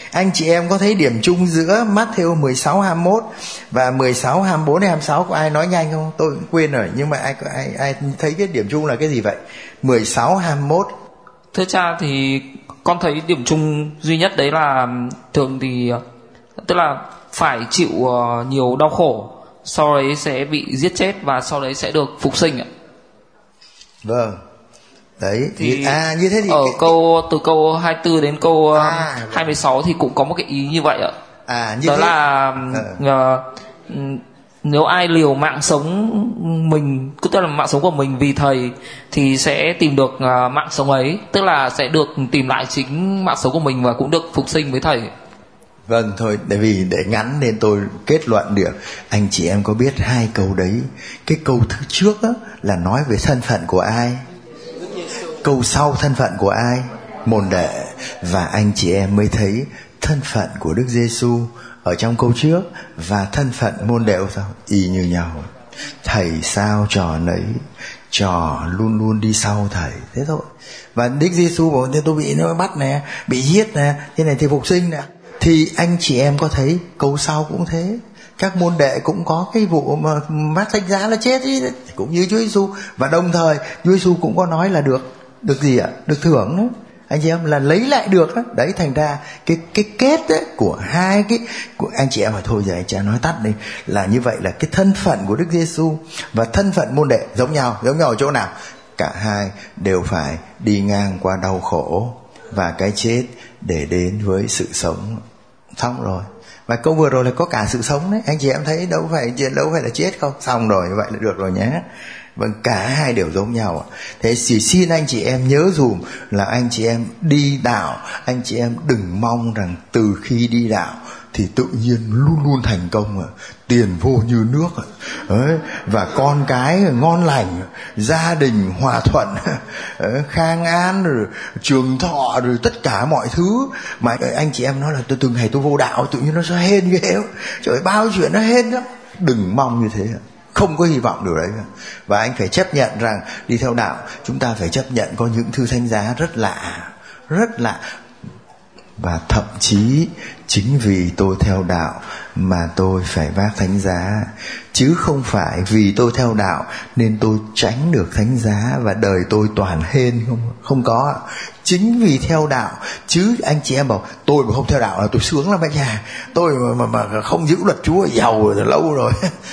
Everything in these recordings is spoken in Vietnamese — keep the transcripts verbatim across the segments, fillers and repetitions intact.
Anh chị em có thấy điểm chung giữa Matthew mười sáu hai mươi mốt và mười sáu hai mươi bốn hai mươi sáu? Có ai nói nhanh không? Tôi cũng quên rồi, nhưng mà ai ai ai thấy cái điểm chung là cái gì vậy? mười sáu hai mươi mốt. Thưa cha, thì con thấy điểm chung duy nhất đấy là thường thì tức là phải chịu nhiều đau khổ, sau đấy sẽ bị giết chết và sau đấy sẽ được phục sinh ạ. Vâng. Đấy thì à như thế thì ở câu từ câu hai mươi tư đến câu à, hai mươi sáu thì cũng có một cái ý như vậy ạ. À như đó thế là uh, nếu ai liều mạng sống mình, tức là mạng sống của mình vì thầy, thì sẽ tìm được uh, mạng sống ấy, tức là sẽ được tìm lại chính mạng sống của mình và cũng được phục sinh với thầy. Vâng, thôi, tại vì để ngắn nên tôi kết luận được. Anh chị em có biết hai câu đấy, cái câu thứ trước đó là nói về thân phận của ai, câu sau thân phận của ai? Môn đệ. Và anh chị em mới thấy thân phận của Đức Giêsu ở trong câu trước và thân phận môn đệ sao y như nhau. Thầy sao trò nấy, trò luôn luôn đi sau thầy, thế thôi. Và Đức Giêsu bảo thế tôi bị nó bắt nè, bị giết nè, thế này thì phục sinh nè. Thì anh chị em có thấy câu sau cũng thế, các môn đệ cũng có cái vụ mà vác thánh giá là chết ý, cũng như Chúa Giêsu. Và đồng thời Chúa Giêsu cũng có nói là được được gì ạ? Được thưởng đó. Anh chị em là lấy lại được đó. Đấy, thành ra cái cái kết đấy của hai cái của anh chị em mà thôi giờ anh chị em nói tắt đi là như vậy, là cái thân phận của Đức Giêsu và thân phận môn đệ giống nhau, giống nhau ở chỗ nào? Cả hai đều phải đi ngang qua đau khổ và cái chết để đến với sự sống. Xong rồi. Và câu vừa rồi là có cả sự sống đấy. Anh chị em thấy đâu phải đâu phải là chết không? Xong rồi, như vậy là được rồi nhé. Vâng, cả hai đều giống nhau. Thế chỉ xin anh chị em nhớ dùm là anh chị em đi đạo, anh chị em đừng mong rằng từ khi đi đạo thì tự nhiên luôn luôn thành công, tiền vô như nước đấy, và con cái ngon lành, gia đình hòa thuận, khang an, rồi trường thọ, rồi tất cả mọi thứ. Mà anh chị em nói là tôi từng ngày tôi vô đạo tự nhiên nó sẽ hên ghê, trời ơi, bao chuyện nó hên lắm. Đừng mong như thế, không có hy vọng điều đấy. Và anh phải chấp nhận rằng đi theo đạo chúng ta phải chấp nhận có những thứ thánh giá rất lạ, rất lạ. Và thậm chí chính vì tôi theo đạo mà tôi phải vác thánh giá, chứ không phải vì tôi theo đạo nên tôi tránh được thánh giá và đời tôi toàn hên. Không, không có. Chính vì theo đạo, chứ anh chị em bảo tôi mà không theo đạo là tôi sướng lắm anh nhà, tôi mà, mà, mà không giữ luật Chúa giàu rồi, lâu rồi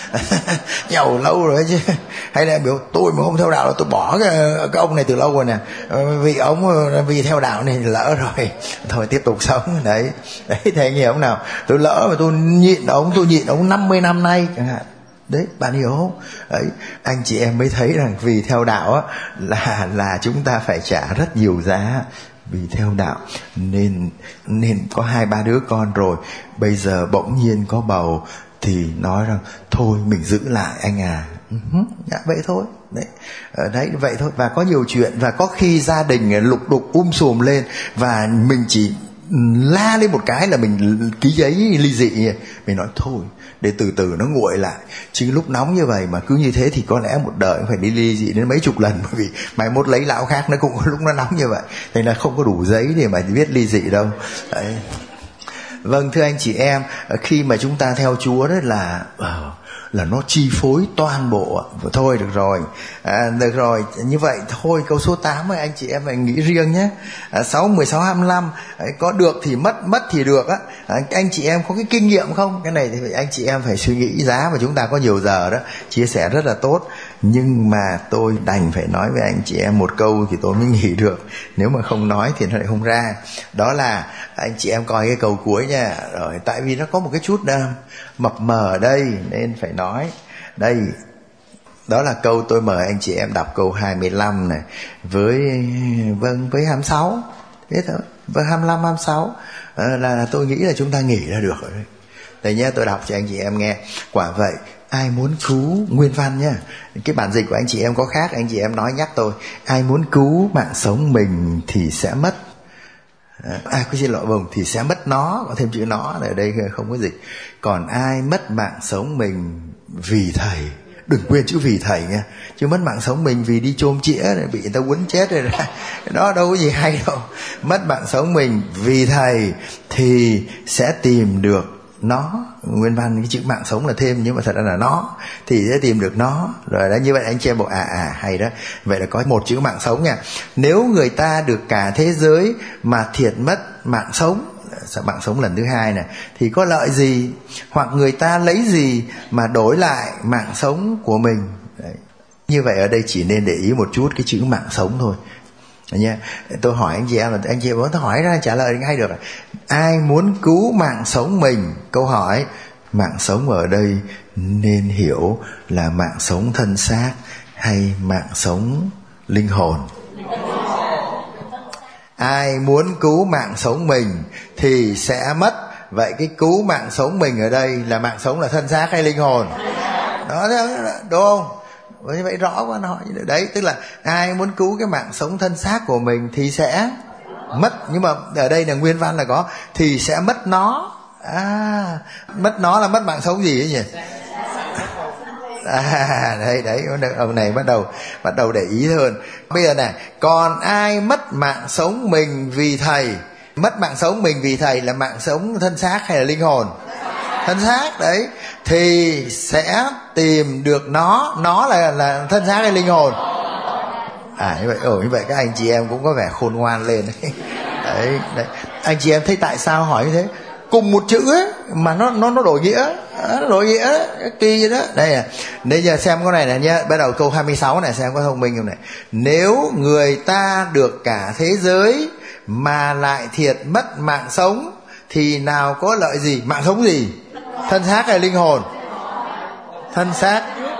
giàu lâu rồi chứ. Hay là biểu tôi mà không theo đạo là tôi bỏ cái, cái ông này từ lâu rồi nè, vì ông vì theo đạo này lỡ rồi, thôi tiếp tục sống. Đấy, đấy thì anh hiểu không nào? Tôi lỡ mà tôi nhịn ông, tôi nhịn ông năm mươi năm nay chẳng hạn. Đấy, bạn hiểu không? Đấy, anh chị em mới thấy rằng vì theo đạo á, là là chúng ta phải trả rất nhiều giá. Vì theo đạo nên nên có hai ba đứa con rồi, bây giờ bỗng nhiên có bầu thì nói rằng thôi mình giữ lại anh à. Uh-huh, dạ, vậy thôi. Đấy, đấy vậy thôi. Và có nhiều chuyện, và có khi gia đình lục đục um sùm lên và mình chỉ la lên một cái là mình ký giấy ly dị. Mình nói thôi để từ từ nó nguội lại, chứ lúc nóng như vậy mà cứ như thế thì có lẽ một đời phải đi ly dị đến mấy chục lần, bởi vì mai mốt lấy lão khác nó cũng có lúc nó nóng như vậy, nên là không có đủ giấy để mà viết ly dị đâu. Đấy. Vâng, thưa anh chị em, khi mà chúng ta theo Chúa đó là uh, là nó chi phối toàn bộ. Thôi được rồi, à, được rồi, như vậy thôi. Câu số tám anh chị em phải nghĩ riêng nhé. à, sáu, mười sáu, hai mươi lăm, có được thì mất, mất thì được á. à, Anh chị em có cái kinh nghiệm không? Cái này thì anh chị em phải suy nghĩ. Giá mà chúng ta có nhiều giờ đó, chia sẻ rất là tốt. Nhưng mà tôi đành phải nói với anh chị em một câu thì tôi mới nghỉ được, nếu mà không nói thì nó lại không ra. Đó là anh chị em coi cái câu cuối nha. Rồi, tại vì nó có một cái chút uh, mập mờ ở đây nên phải nói. Đây, đó là câu tôi mời anh chị em đọc câu hai mươi lăm này với vâng với hai mươi sáu. Thế thôi, với hai mươi lăm hai mươi sáu à, là, là tôi nghĩ là chúng ta nghỉ ra được rồi. Đây nhé, tôi đọc cho anh chị em nghe. Quả vậy, ai muốn cứu, nguyên văn nhá, cái bản dịch của anh chị em có khác, anh chị em nói nhắc tôi. Ai muốn cứu mạng sống mình thì sẽ mất. À, có xin lỗi, vâng, thì sẽ mất nó, có thêm chữ nó ở đây không có dịch. Còn ai mất mạng sống mình vì thầy, đừng quên chữ vì thầy nha, chứ mất mạng sống mình vì đi chôm chĩa này, bị người ta quấn chết rồi đó. Đó đâu có gì hay đâu. Mất mạng sống mình vì thầy thì sẽ tìm được nó. Nguyên văn cái chữ mạng sống là thêm, nhưng mà thật ra là nó, thì sẽ tìm được nó. Rồi đó, như vậy anh chị em bảo à à hay đó. Vậy là có một chữ mạng sống nha. Nếu người ta được cả thế giới mà thiệt mất mạng sống, mạng sống lần thứ hai này, thì có lợi gì? Hoặc người ta lấy gì mà đổi lại mạng sống của mình? Đấy. Như vậy ở đây chỉ nên để ý một chút cái chữ mạng sống thôi nha. Tôi hỏi anh chị em là anh chị em có hỏi ra trả lời ngay được. Ai muốn cứu mạng sống mình? Câu hỏi mạng sống ở đây nên hiểu là mạng sống thân xác hay mạng sống linh hồn? Ai muốn cứu mạng sống mình thì sẽ mất. Vậy cái cứu mạng sống mình ở đây là mạng sống là thân xác hay linh hồn? Đó, đúng không? Như vậy rõ quá, nó hỏi đấy, tức là ai muốn cứu cái mạng sống thân xác của mình thì sẽ mất. Nhưng mà ở đây là nguyên văn là có thì sẽ mất nó. À, mất nó là mất mạng sống gì ấy nhỉ? À, đấy đấy, ông này bắt đầu bắt đầu để ý hơn. Bây giờ này, còn ai mất mạng sống mình vì thầy? Mất mạng sống mình vì thầy là mạng sống thân xác hay là linh hồn? Thân xác đấy. Thì sẽ tìm được nó. Nó là là thân xác hay linh hồn? À như vậy, ồ như vậy các anh chị em cũng có vẻ khôn ngoan lên đấy. Đấy, đấy. Anh chị em thấy tại sao hỏi như thế? Cùng một chữ ấy mà nó nó nó đổi nghĩa, nó đổi nghĩa đó, kỳ vậy đó. Đây à, bây giờ xem câu này này nhá, bắt đầu câu hai mươi sáu này, xem có thông minh không này. Nếu người ta được cả thế giới mà lại thiệt mất mạng sống thì nào có lợi gì? Mạng sống gì? Thân xác hay linh hồn? Thân xác.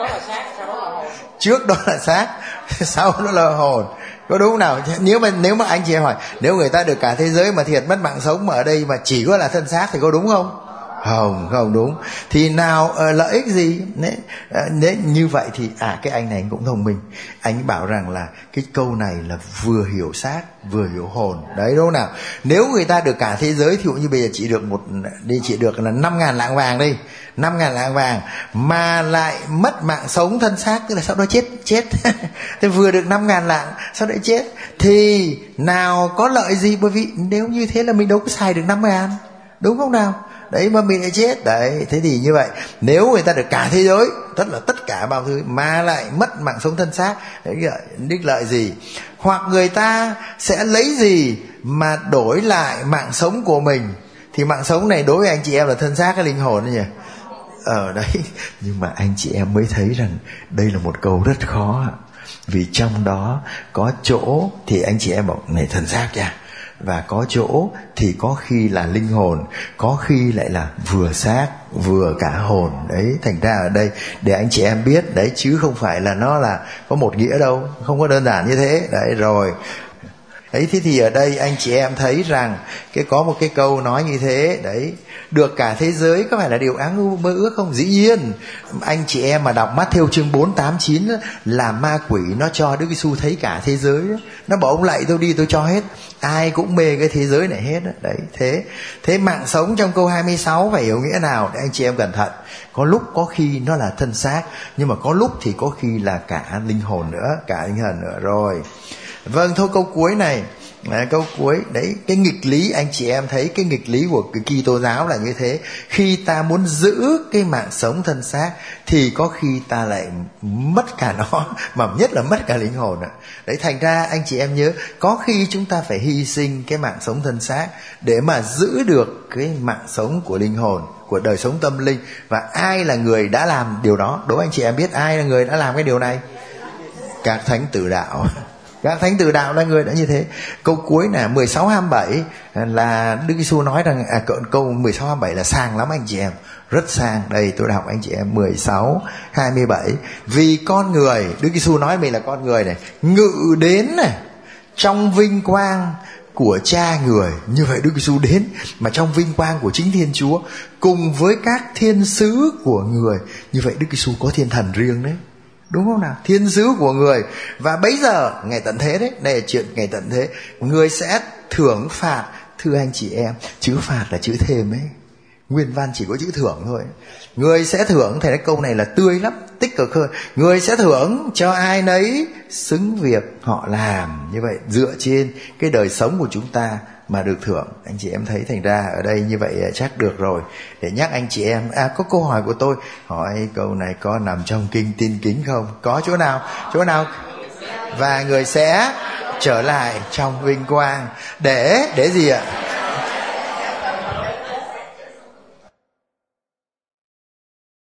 Trước đó là xác, sau đó là hồn. Có đúng nào? Nếu mà nếu mà anh chị em hỏi, nếu người ta được cả thế giới mà thiệt mất mạng sống mà ở đây mà chỉ có là thân xác thì có đúng không? Không, không đúng. Thì nào uh, lợi ích gì? Nếu, uh, nếu như vậy thì à cái anh này anh cũng thông minh. Anh bảo rằng là cái câu này là vừa hiểu xác vừa hiểu hồn. Đấy đúng không nào? Nếu người ta được cả thế giới, thí dụ như bây giờ chỉ được một đi chỉ được là năm ngàn lạng vàng đi, năm ngàn lạng vàng mà lại mất mạng sống thân xác, tức là sau đó chết chết. Thì vừa được năm ngàn lạng sau đó chết thì nào có lợi gì? Bởi vì nếu như thế là mình đâu có xài được năm ngàn, đúng không nào? Đấy mà mình lại chết. Đấy, thế thì như vậy, nếu người ta được cả thế giới, tức là tất cả bao thứ mà lại mất mạng sống thân xác, đấy đích lợi gì? Hoặc người ta sẽ lấy gì mà đổi lại mạng sống của mình? Thì mạng sống này đối với anh chị em là thân xác hay linh hồn đấy nhỉ? Ở đấy, nhưng mà anh chị em mới thấy rằng đây là một câu rất khó. Vì trong đó có chỗ thì anh chị em bảo này thân xác nha, và có chỗ thì có khi là linh hồn, có khi lại là vừa xác vừa cả hồn. Đấy, thành ra ở đây để anh chị em biết đấy, chứ không phải là nó là có một nghĩa đâu, không có đơn giản như thế. Đấy rồi. Đấy, thế thì ở đây anh chị em thấy rằng cái có một cái câu nói như thế. Đấy, được cả thế giới có phải là điều áng mơ ước không? Dĩ nhiên. Anh chị em mà đọc Matthew chương bốn tám chín là ma quỷ nó cho Đức Giêsu thấy cả thế giới. Nó bảo ông lạy tôi đi tôi cho hết. Ai cũng mê cái thế giới này hết. Đấy, thế thế mạng sống trong câu hai mươi sáu phải hiểu nghĩa nào để anh chị em cẩn thận. Có lúc có khi nó là thân xác, nhưng mà có lúc thì có khi là cả linh hồn nữa, cả linh hồn nữa rồi. Vâng, thôi câu cuối này, à, câu cuối đấy, cái nghịch lý anh chị em thấy cái nghịch lý của cái Kitô giáo là như thế. Khi ta muốn giữ cái mạng sống thân xác thì có khi ta lại mất cả nó, mà nhất là mất cả linh hồn ạ. Đấy, thành ra anh chị em nhớ, có khi chúng ta phải hy sinh cái mạng sống thân xác để mà giữ được cái mạng sống của linh hồn, của đời sống tâm linh. Và ai là người đã làm điều đó? Đố anh chị em biết ai là người đã làm cái điều này? Các thánh tử đạo. Các thánh tử đạo là người đã như thế. Câu cuối là mười sáu hai mươi bảy là Đức Giêsu nói rằng à, câu mười sáu hai mươi bảy là sang lắm anh chị em, rất sang. Đây tôi đọc anh chị em mười sáu hai mươi bảy. Vì con người, Đức Giêsu nói mình là con người này, ngự đến này trong vinh quang của cha người. Như vậy Đức Giêsu đến mà trong vinh quang của chính Thiên Chúa cùng với các thiên sứ của người. Như vậy Đức Giêsu có thiên thần riêng đấy, đúng không nào? Thiên sứ của người. Và bấy giờ ngày tận thế đấy, đây là chuyện ngày tận thế, người sẽ thưởng phạt. Thưa anh chị em, chữ phạt là chữ thêm ấy. Nguyên văn chỉ có chữ thưởng thôi. Người sẽ thưởng, thầy nói câu này là tươi lắm, tích cực hơn. Người sẽ thưởng cho ai nấy xứng việc họ làm. Như vậy dựa trên cái đời sống của chúng ta mà được thưởng. Anh chị em thấy thành ra ở đây như vậy chắc được rồi. Để nhắc anh chị em, à có câu hỏi của tôi, hỏi câu này có nằm trong kinh Tin Kính không? Có chỗ nào? Chỗ nào? Và người sẽ trở lại trong vinh quang. Để để gì ạ?